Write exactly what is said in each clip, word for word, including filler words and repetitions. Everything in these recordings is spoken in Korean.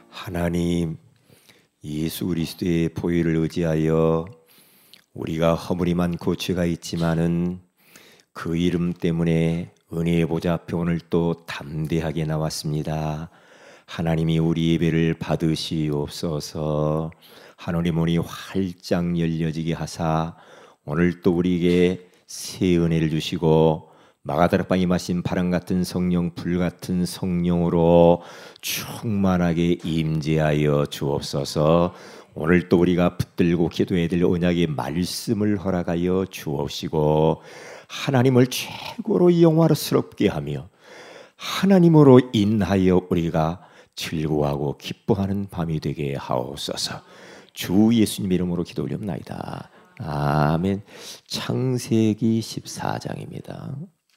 하나님, 예수 그리스도의 보혈을 의지하여 우리가 허물이 많고 죄가 있지만은 그 이름 때문에 은혜의 보좌 앞에 오늘 또 담대하게 나왔습니다. 하나님이 우리 예배를 받으시옵소서. 하늘의 문이 활짝 열려지게 하사 오늘 또 우리에게 새 은혜를 주시고 마가다락방에 마신 바람 같은 성령, 불 같은 성령으로 충만하게 임재하여 주옵소서. 오늘 또 우리가 붙들고 기도해야 될 언약의 말씀을 허락하여 주옵시고 하나님을 최고로 영화롭게 하며 하나님으로 인하여 우리가 즐거워하고 기뻐하는 밤이 되게 하옵소서. 주 예수님 이름으로 기도 올립니다. 아멘. 창세기 십사 장입니다.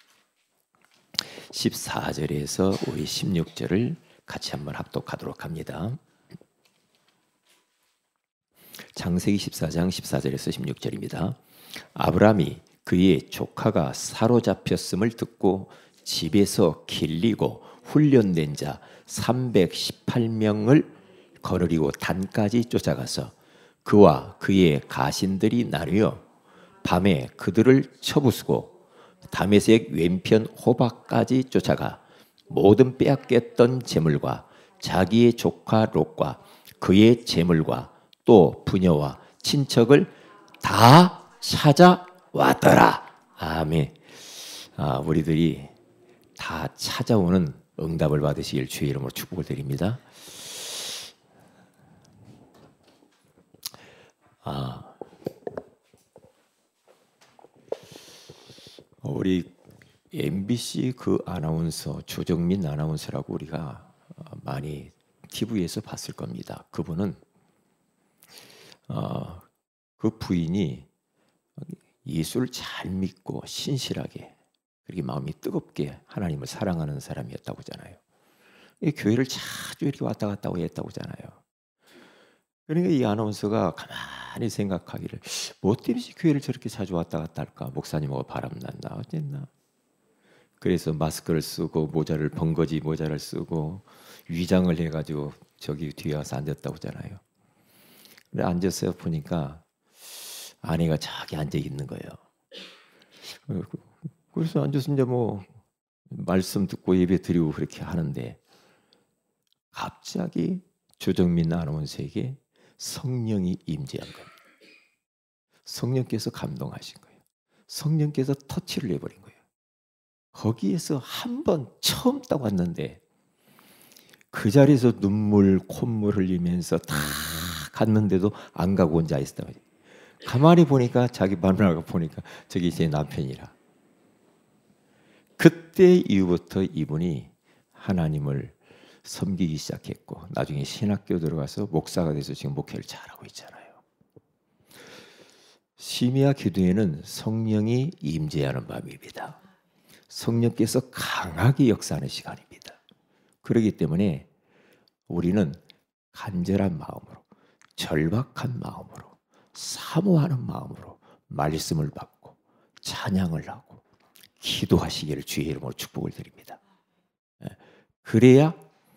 십사 절에서 우리 십육 절을 같이 한번 합독하도록 합니다. 창세기 십사 장 십사 절에서 십육 절입니다. 아브라함이 그의 조카가 사로잡혔음을 듣고 집에서 길리고 훈련된 자 삼백십팔 명을 거느리고 단까지 쫓아가서 그와 그의 가신들이 나뉘어 밤에 그들을 쳐부수고 다메섹 왼편 호박까지 쫓아가 모든 빼앗겼던 재물과 자기의 조카 롯과 그의 재물과 또 부녀와 친척을 다 찾아왔더라. 아멘. 아, 우리들이 다 찾아오는 응답을 받으시길 주의 이름으로 축복을 드립니다. 아, 우리 엠비씨 그 아나운서 조정민 아나운서라고 우리가 많이 티비에서 봤을 겁니다. 그분은 어, 그 부인이 예수를 잘 믿고 신실하게 그렇게 마음이 뜨겁게 하나님을 사랑하는 사람이었다고 하잖아요. 교회를 자주 이렇게 왔다 갔다 했다고 하잖아요. 그러니까 이 아나운서가 가만히 생각하기를 뭐 때문에 교회를 저렇게 자주 왔다 갔다 할까? 목사님하고 바람난다 어쨌나. 그래서 마스크를 쓰고 모자를 번거지 모자를 쓰고 위장을 해가지고 저기 뒤에 와서 앉았다고 하잖아요. 근데 앉아서 보니까 아내가 저기 앉아 있는 거예요. 그래서 앉아서 이제 뭐 말씀 듣고 예배 드리고 그렇게 하는데 갑자기 조정민 아나운서에게 성령이 임재한 겁니다. 성령께서 감동하신 거예요. 성령께서 터치를 해버린 거예요. 거기에서 한 번 처음 딱 왔는데 그 자리에서 눈물 콧물 흘리면서 다 갔는데도 안 가고 혼자 있었단 말이에요. 가만히 보니까 자기 마누라가 보니까 저기 제 남편이라. 그때 이후부터 이분이 하나님을 섬기기 시작했고 나중에 신학교 들어가서 목사가 돼서 지금 목회를 잘하고 있잖아요. 심야 기도에는 성령이 임재하는 밤입니다. 성령께서 강하게 역사하는 시간입니다. 그렇기 때문에 우리는 간절한 마음으로 절박한 마음으로 사모하는 마음으로 말씀을 받고 찬양을 하고 기도하시기를 주의 이름으로 축복을 드립니다. 그래야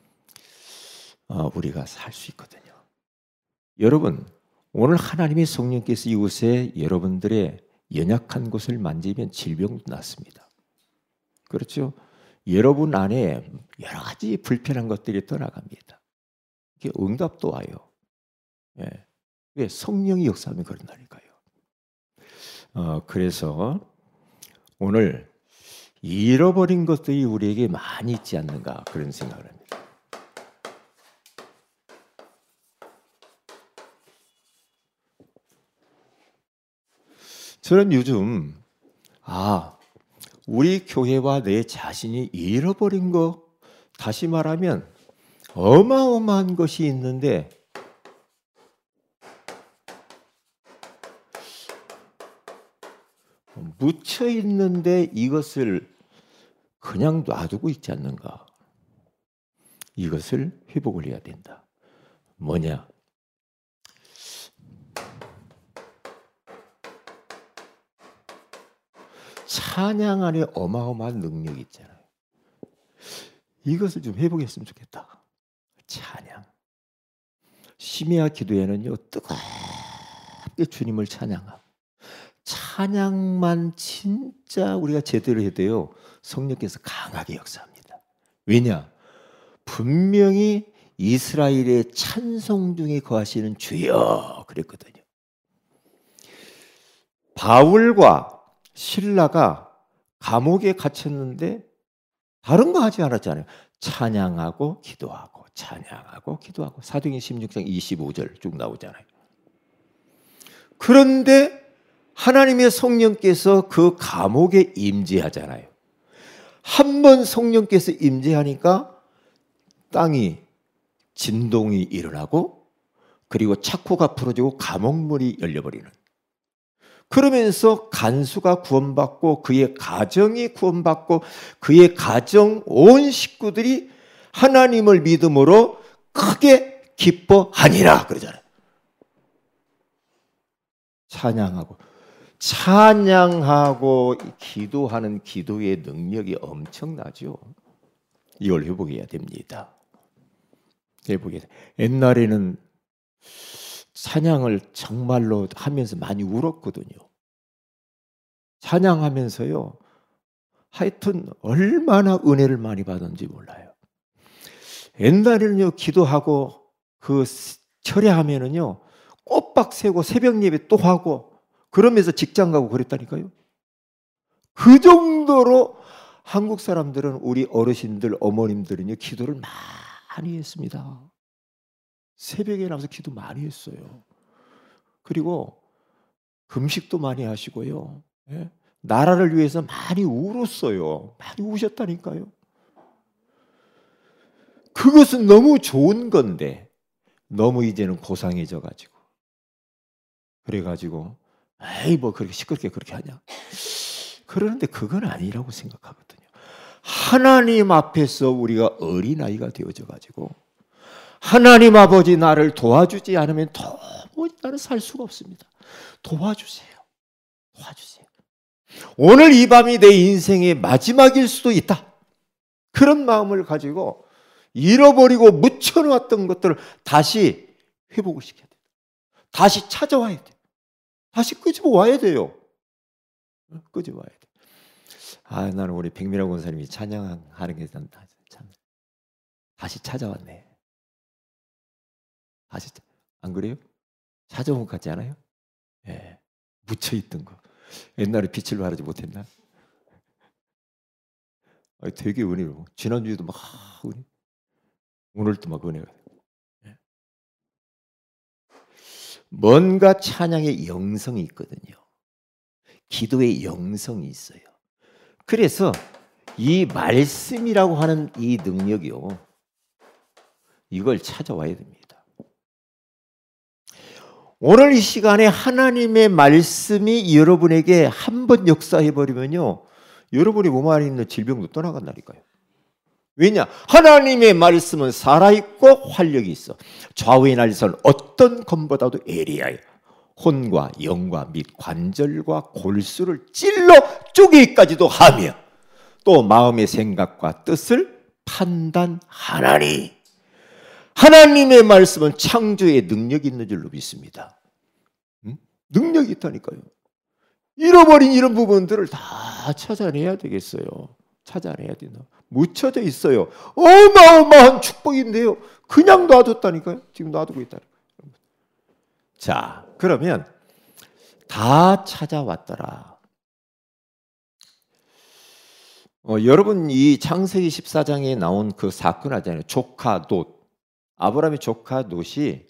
우리가 살 수 있거든요. 여러분, 오늘 하나님의 성령께서 이곳에 여러분들의 연약한 곳을 만지면 질병도 낫습니다. 그렇죠? 여러분 안에 여러 가지 불편한 것들이 떠나갑니다. 이게 응답도 와요. 예. 왜? 성령이 역사하면 그런다니까요. 어, 그래서 오늘 잃어버린 것들이 우리에게 많이 있지 않는가 그런 생각을 합니다. 저는 요즘 아 우리 교회와 내 자신이 잃어버린 거 다시 말하면 어마어마한 것이 있는데 묻혀 있는데 이것을 그냥 놔두고 있지 않는가. 이것을 회복을 해야 된다. 뭐냐? 찬양 안에 어마어마한 능력이 있잖아요. 이것을 좀 회복했으면 좋겠다. 찬양. 심야 기도에는요 뜨겁게 주님을 찬양하고, 찬양만 진짜 우리가 제대로 해야 돼요. 성령께서 강하게 역사합니다. 왜냐? 분명히 이스라엘의 찬송 중에 거하시는 주여 그랬거든요. 바울과 실라가 감옥에 갇혔는데 다른 거 하지 않았잖아요. 찬양하고 기도하고 찬양하고 기도하고. 사도행전 십육 장 이십오 절 쭉 나오잖아요. 그런데 하나님의 성령께서 그 감옥에 임재하잖아요. 한 번 성령께서 임재하니까 땅이 진동이 일어나고, 그리고 차코가 풀어지고 감옥문이 열려버리는. 그러면서 간수가 구원받고 그의 가정이 구원받고 그의 가정 온 식구들이 하나님을 믿음으로 크게 기뻐하니라 그러잖아요. 찬양하고 찬양하고 기도하는 기도의 능력이 엄청나죠. 이걸 회복해야 됩니다. 회복해야 돼. 옛날에는 찬양을 정말로 하면서 많이 울었거든요. 찬양하면서요, 하여튼 얼마나 은혜를 많이 받았는지 몰라요. 옛날에는요, 기도하고 그 철야하면은요, 꼬박 세고 새벽 예배 또 하고 그러면서 직장 가고 그랬다니까요. 그 정도로 한국 사람들은, 우리 어르신들, 어머님들은요, 기도를 많이 했습니다. 새벽에 나와서 기도 많이 했어요. 그리고 금식도 많이 하시고요. 예? 나라를 위해서 많이 울었어요. 많이 우셨다니까요. 그것은 너무 좋은 건데 너무 이제는 고상해져 가지고, 그래가지고 에이 뭐 그렇게 시끄럽게 그렇게 하냐, 그러는데 그건 아니라고 생각하거든요. 하나님 앞에서 우리가 어린아이가 되어져 가지고 하나님 아버지 나를 도와주지 않으면 도무지 나는 살 수가 없습니다. 도와주세요. 도와주세요. 오늘 이 밤이 내 인생의 마지막일 수도 있다. 그런 마음을 가지고 잃어버리고 묻혀놓았던 것들을 다시 회복을 시켜야 돼요. 다시 찾아와야 돼요. 다시 끄집어 와야 돼요. 끄집어 와야 돼요. 아, 나는 우리 백미라 권사님이 찬양하는 게 참 다시 찾아왔네. 다시, 안 그래요? 찾아온 것 같지 않아요? 예, 묻혀있던 거. 옛날에 빛을 발하지 못했나? 아니, 되게 은혜로. 지난주에도 막 은혜, 오늘도 막 은혜가. 예. 뭔가 찬양의 영성이 있거든요. 기도의 영성이 있어요. 그래서 이 말씀이라고 하는 이 능력이요, 이걸 찾아와야 됩니다. 오늘 이 시간에 하나님의 말씀이 여러분에게 한번 역사해버리면요, 여러분이 몸 안에 있는 질병도 떠나간다니까요. 왜냐? 하나님의 말씀은 살아있고 활력이 있어. 좌우의 날선 어떤 검보다도 예리하여 혼과 영과 및 관절과 골수를 찔러 쪼개기까지도 하며 또 마음의 생각과 뜻을 판단하나니. 하나님의 말씀은 창조의 능력이 있는 줄로 믿습니다. 응? 능력이 있다니까요. 잃어버린 이런 부분들을 다 찾아내야 되겠어요. 찾아내야 된다. 묻혀져 있어요. 어마어마한 축복인데요, 그냥 놔뒀다니까요. 지금 놔두고 있다니까요. 자, 그러면 다 찾아왔더라. 어, 여러분, 이 창세기 십사 장에 나온 그 사건 하잖아요. 조카 롯. 아브라함의 조카 롯이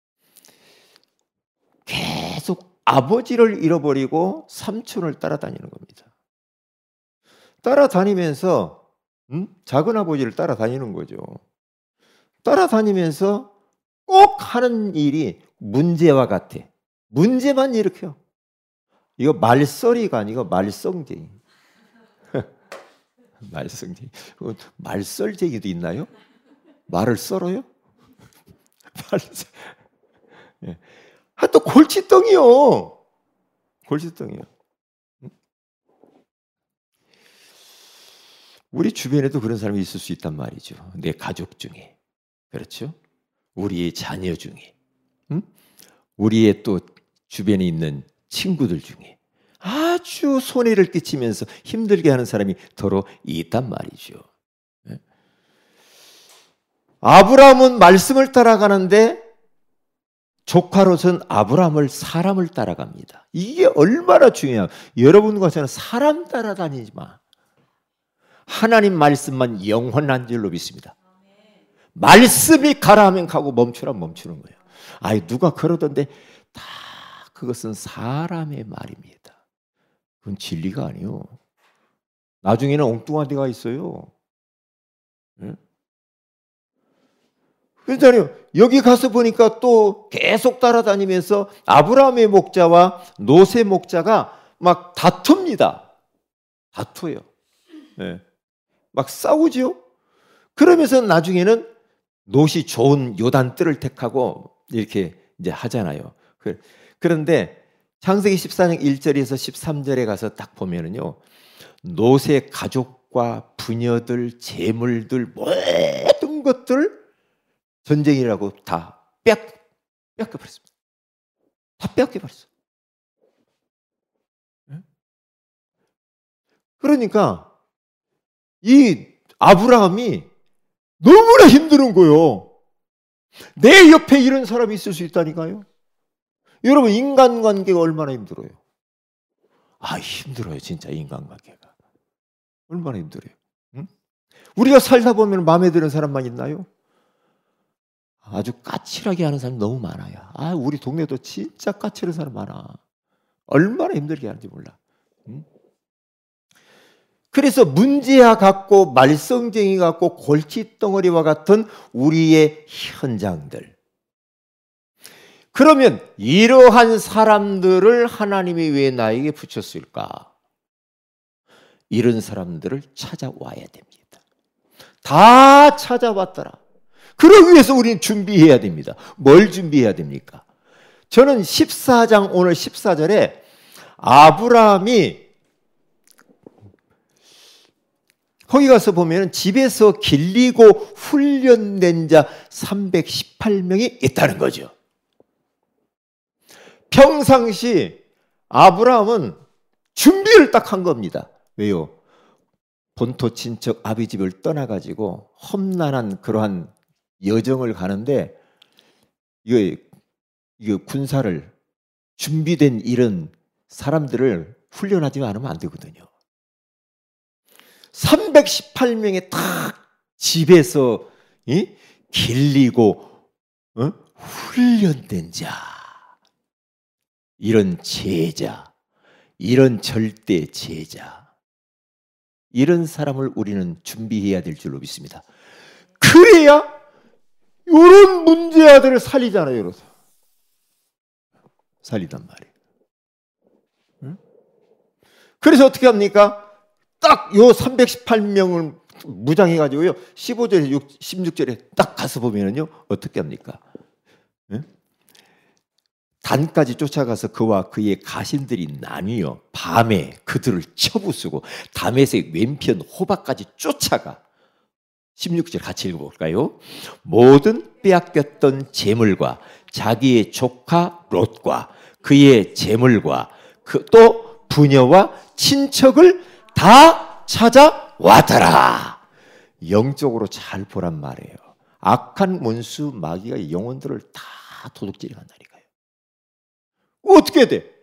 계속 아버지를 잃어버리고 삼촌을 따라다니는 겁니다. 따라다니면서 음? 작은 아버지를 따라다니는 거죠. 따라다니면서 꼭 하는 일이 문제와 같아. 문제만 일으켜. 이거 말썽이가 아니고 말썽쟁이. 말썽쟁이. 말썽쟁이도 있나요? 말을 썰어요? 예. 아, 또 골칫덩이요. 골칫덩이요. 우리 주변에도 그런 사람이 있을 수 있단 말이죠. 내 가족 중에. 그렇죠? 우리의 자녀 중에. 응? 우리의 또 주변에 있는 친구들 중에 아주 손해를 끼치면서 힘들게 하는 사람이 더러 있단 말이죠. 아브라함은 말씀을 따라가는데 조카로서는 아브라함을 사람을 따라갑니다. 이게 얼마나 중요해요. 여러분과 저는 사람 따라다니지 마. 하나님 말씀만 영원한 줄로 믿습니다. 말씀이 가라 하면 가고 멈추라 멈추는 거예요. 아이 누가 그러던데 다 그것은 사람의 말입니다. 그건 진리가 아니에요. 나중에는 엉뚱한 데가 있어요. 응? 그렇잖아요. 여기 가서 보니까 또 계속 따라다니면서 아브라함의 목자와 롯의 목자가 막 다툽니다. 다투요. 네. 막 싸우죠. 그러면서 나중에는 롯이 좋은 요단뜰을 택하고 이렇게 이제 하잖아요. 그런데 창세기 십사 장 일 절에서 십삼 절에 가서 딱 보면은요, 롯의 가족과 부녀들, 재물들 모든 것들 전쟁이라고 다 뺏, 뺏겨버렸습니다. 다 뺏겨버렸어요. 그러니까 이 아브라함이 너무나 힘든 거예요. 내 옆에 이런 사람이 있을 수 있다니까요. 여러분 인간관계가 얼마나 힘들어요. 아 힘들어요 진짜 인간관계가. 얼마나 힘들어요. 응? 우리가 살다 보면 마음에 드는 사람만 있나요? 아주 까칠하게 하는 사람이 너무 많아요. 아, 우리 동네도 진짜 까칠한 사람 많아. 얼마나 힘들게 하는지 몰라. 응? 그래서 문제와 같고 말썽쟁이 같고 골칫덩어리와 같은 우리의 현장들. 그러면 이러한 사람들을 하나님이 왜 나에게 붙였을까? 이런 사람들을 찾아와야 됩니다. 다 찾아왔더라. 그러기 위해서 우리는 준비해야 됩니다. 뭘 준비해야 됩니까? 저는 십사 장 오늘 십사 절에 아브라함이 거기 가서 보면 집에서 길리고 훈련된 자 삼백십팔 명이 있다는 거죠. 평상시 아브라함은 준비를 딱 한 겁니다. 왜요? 본토 친척 아비 집을 떠나가지고 험난한 그러한 여정을 가는데 이거, 이거 군사를 준비된 이런 사람들을 훈련하지 않으면 안 되거든요. 삼백십팔 명의 딱 집에서 이? 길리고 어? 훈련된 자, 이런 제자, 이런 절대 제자, 이런 사람을 우리는 준비해야 될 줄로 믿습니다. 그래야 이런 문제아들을 살리잖아요. 여러분. 살리단 말이에요. 응? 그래서 어떻게 합니까? 딱 요 삼백십팔 명을 무장해가지고요. 십오 절에 십육 절에 딱 가서 보면은요. 어떻게 합니까? 응? 단까지 쫓아가서 그와 그의 가신들이 나뉘어 밤에 그들을 쳐부수고 다메섹 왼편 호박까지 쫓아가. 십육 절 같이 읽어볼까요? 모든 빼앗겼던 재물과 자기의 조카 롯과 그의 재물과 그 또 부녀와 친척을 다 찾아왔더라. 영적으로 잘 보란 말이에요. 악한 문수 마귀가 영혼들을 다 도둑질해 간다니까요. 어떻게 해야 돼?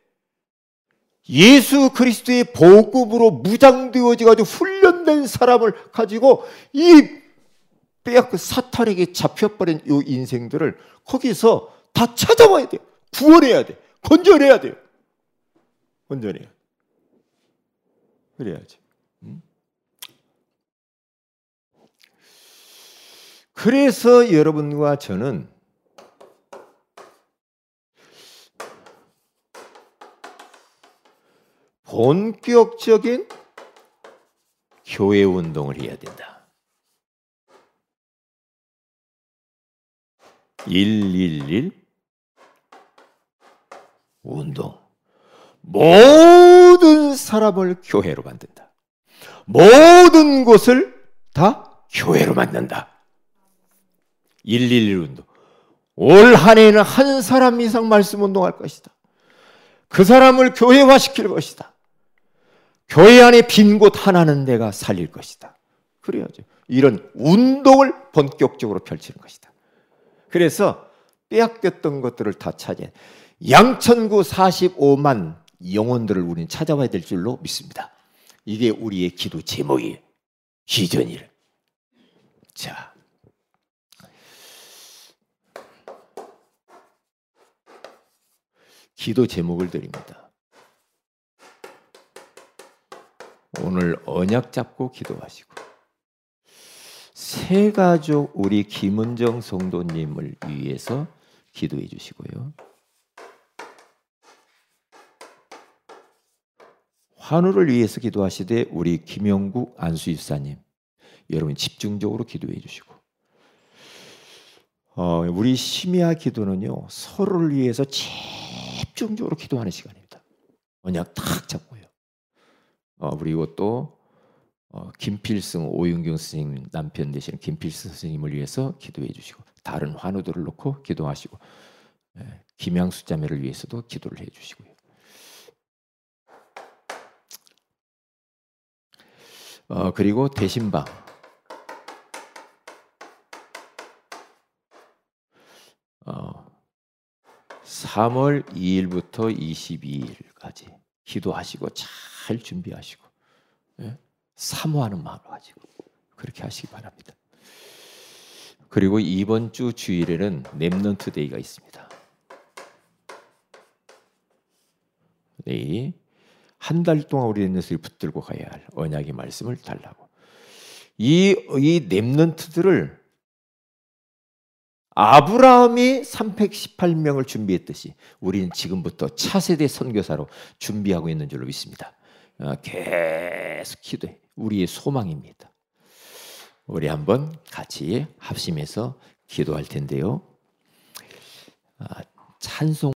예수 그리스도의 복음으로 무장되어지고 훈련된 사람을 가지고 이 빼앗고 사탄에게 잡혀버린 이 인생들을 거기서 다 찾아와야 돼요. 구원해야 돼. 건져내야 돼요. 건져내야 돼. 그래야지. 응? 그래서 여러분과 저는 본격적인 교회 운동을 해야 된다. 일일일 운동. 모든 사람을 교회로 만든다. 모든 곳을 다 교회로 만든다. 일일일 운동. 올 한 해에는 한 사람 이상 말씀 운동할 것이다. 그 사람을 교회화시킬 것이다. 교회 안에 빈 곳 하나는 내가 살릴 것이다. 그래야죠. 이런 운동을 본격적으로 펼치는 것이다. 그래서 빼앗겼던 것들을 다 차지해 양천구 사십오만 영혼들을 우리는 찾아와야 될 줄로 믿습니다. 이게 우리의 기도 제목이에요. 기전이래. 자, 기도 제목을 드립니다. 오늘 언약 잡고 기도하시고, 새 가족 우리 김은정 성도님을 위해서 기도해 주시고요. 환우를 위해서 기도하시되 우리 김영국 안수집사님 여러분 집중적으로 기도해 주시고, 어, 우리 심야 기도는요 서로를 위해서 집중적으로 기도하는 시간입니다. 언약 탁 잡고요. 어, 그리고 또 어, 김필승 오윤경 스님 남편 되시는 김필승 스님을 위해서 기도해 주시고, 다른 환우들을 놓고 기도하시고, 예, 김양수 자매를 위해서도 기도를 해 주시고요. 어, 그리고 대신방 어, 삼월 이일부터 이십이일까지 기도하시고 잘 준비하시고, 예? 사모하는 마음을 가지고 그렇게 하시기 바랍니다. 그리고 이번 주 주일에는 렘넌트 데이가 있습니다. 내일 한 달 동안 우리 렘넌트를 붙들고 가야 할 언약의 말씀을 달라고. 이, 이 렘넌트들을 아브라함이 삼백십팔 명을 준비했듯이 우리는 지금부터 차세대 선교사로 준비하고 있는 줄로 믿습니다. 계속 기도해. 우리의 소망입니다. 우리 한번 같이 합심해서 기도할 텐데요. 찬송